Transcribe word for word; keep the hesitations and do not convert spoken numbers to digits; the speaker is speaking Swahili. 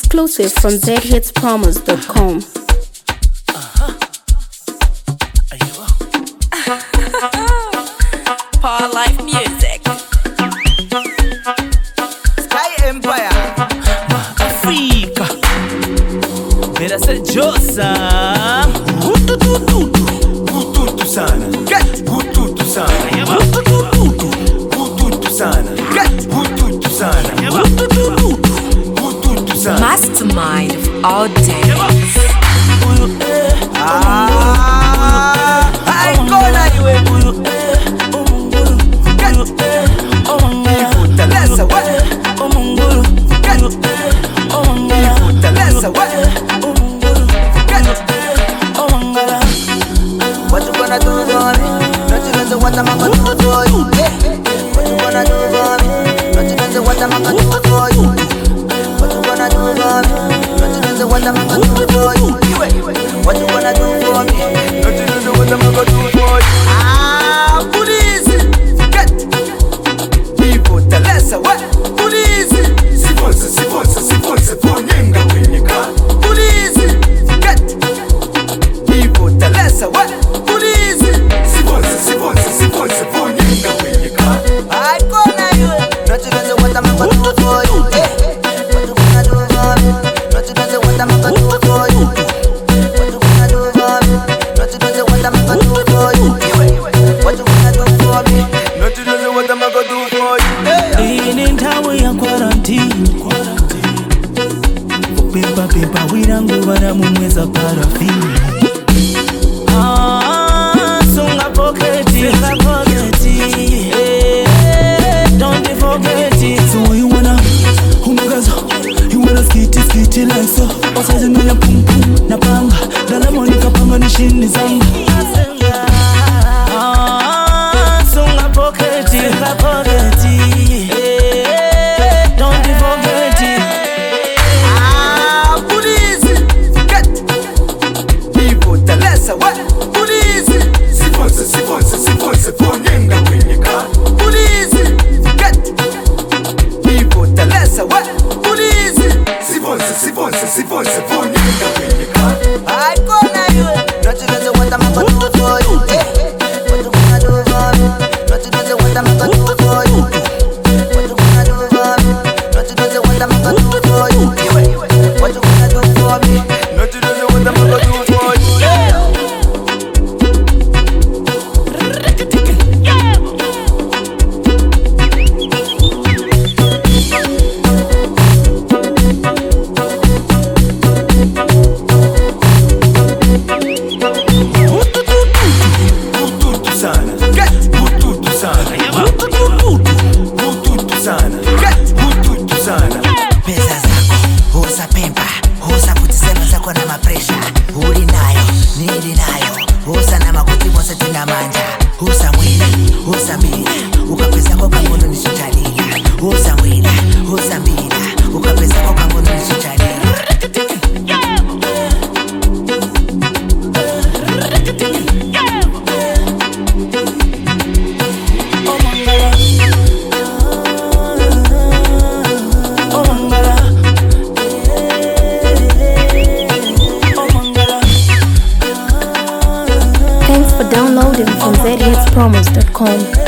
Exclusive from z hits promos dot com. Paul Life Music. Sky Empire Africa Vera Sergiosa Hutututu Hututu sana Hututu sana Hutututu Hututu sana Hututu sana Hutututu Hututu sana Mastermind of all days. Ah, I gonna you Let's away. Oh munguru. Oh mungala. Let's away. Oh munguru. Oh mungala. What you gonna do for me? Don't you know what I'm gonna do for you? What you gonna do for me? Don't you know what I'm gonna do for you? What you gonna do for me? Don't you know what I'm gonna do for you? What you gonna do for me? Don't you know what I'm gonna do for you? Ah, police. Get people to less away. Police. Si forse, si forse, si forse ponenga kwenye car. Police. Get people to less away. Police. Si forse, si forse, si forse ponenga kwenye car. I gonna you. Don't you know what I'm gonna do for you? What you gonna do for me? Don't you know what I'm gonna do for you? What you gonna do for me? Don't you know what I'm gonna do for you? What you gonna do for me? Don't you know what I'm gonna do for you? In tawe ya quarantine Pepa pepa wirangu vana mumweza parafini Ah, sunga poketi Sunga poketi Don't forget it So you wanna, umagaza You wanna skiti skiti like so Wasazi menya pum pum na panga Dala monika panga ni shini zanga Ah, sunga poketi Sunga poketi Si forse ponenga kwenye car. I gonna you. Don't you know what I'm gonna do for you? What you gonna do for me? Don't you know what I'm gonna do for you? What you gonna do for me? Don't you know what I'm gonna do for you? What you gonna do for me? Don't you know what I'm gonna do for you? Pesa zako, huza pemba, huza kutisema zako na mapresha. Uli nayo, nili nayo, huza na makuti mwose tina manja. Huza mwila, huza mbila, ukapesa kwa kangono nishitalila. Huza mwila, huza mbila, ukapesa kwa kangono nishitalila. Thanks for downloading from z hits promos dot com.